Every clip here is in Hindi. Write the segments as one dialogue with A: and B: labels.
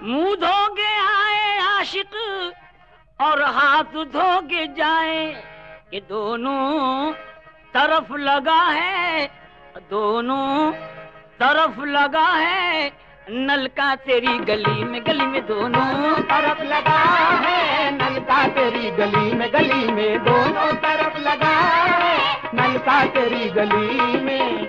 A: मुंह धोके आए आशिक और हाथ धोके जाए, कि दोनों तरफ लगा है, दोनों तरफ लगा है नलका तेरी गली में दोनों
B: तरफ लगा है नलका तेरी गली में दोनों तरफ लगा है नलका तेरी गली में।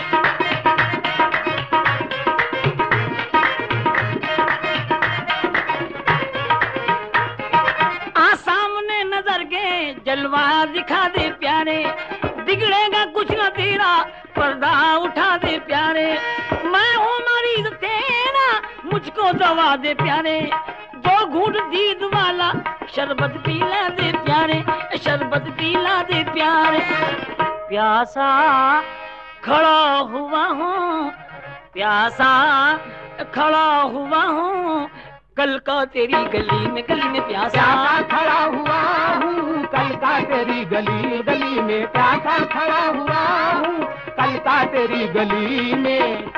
A: सामने नजर के जलवा दिखा दे प्यारे, बिगड़ेगा कुछ न तेरा पर्दा उठा दे प्यारे। मैं हूँ मरीज तेरा मुझको दवा दे प्यारे, दो घूंट दीद वाला शरबत पीला दे प्यारे, शरबत पीला दे प्यारे। प्यासा खड़ा हुआ हूँ, प्यासा खड़ा हुआ हूँ कल का तेरी गली में प्यासा
B: खड़ा हुआ हूँ कल का तेरी गली में प्यासा खड़ा हुआ हूँ कल का तेरी गली में।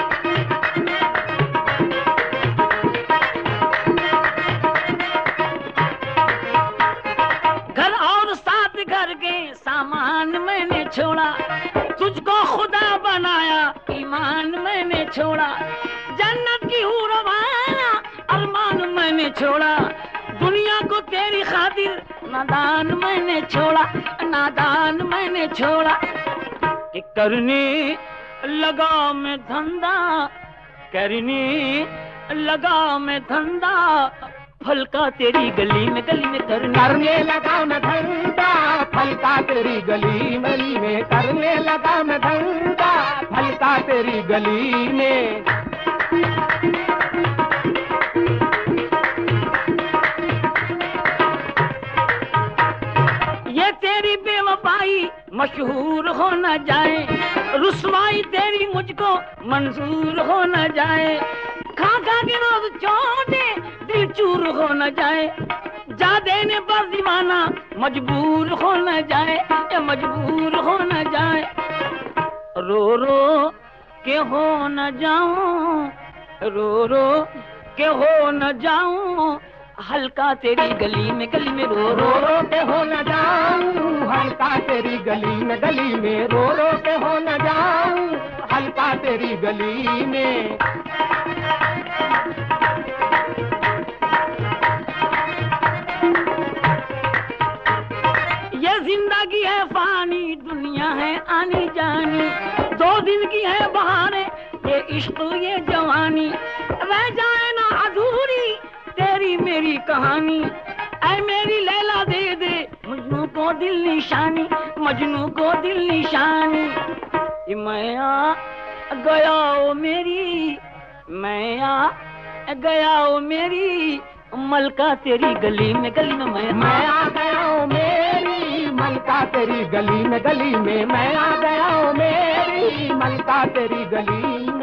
A: घर और साथ घर के सामान मैंने छोड़ा, तुझको खुदा बनाया ईमान मैंने छोड़ा, जन्नत की हूर वाला अरमान मैंने छोड़ा, दुनिया को तेरी खातिर नादान मैंने छोड़ा, नादान मैंने छोड़ा। कि करने लगा मैं धंधा, करने लगा मैं धंधा फल का तेरी गली में
B: करने लगा मैं धंधा फल का तेरी गली में करने लगा मैं धंधा फल का तेरी गली में।
A: ये तेरी बेवफाई मशहूर हो न जाए, रुसवाई तेरी मुझको मंजूर हो न जाए, खा खा के रोज चोटे दिल चूर हो न जाए, जा देने पर दीवाना मजबूर हो न जाए, या मजबूर हो न जाए। रो रो के हो न जाऊं, रो रो के हो न जाऊं हल्का तेरी गली में रो रो
B: के हो न जाऊं हल्का तेरी गली में रो रो के हो न जाऊं हल्का तेरी गली में।
A: ये जिंदगी है फानी दुनिया है आनी जानी, दो दिन की है बहाने ये इश्क ये जवानी, रह जाए ना अधूरी तेरी मेरी कहानी, ऐ मेरी लैला दे दे मजनू को दिल निशानी, मजनू को दिल निशानी। मैं आ गया ओ मेरी, मैं आ गया ओ मेरी मलका तेरी गली में
B: मैं आ गया ओ मेरी मलका तेरी गली में मैं आ गया ओ मेरी मलका तेरी गली में।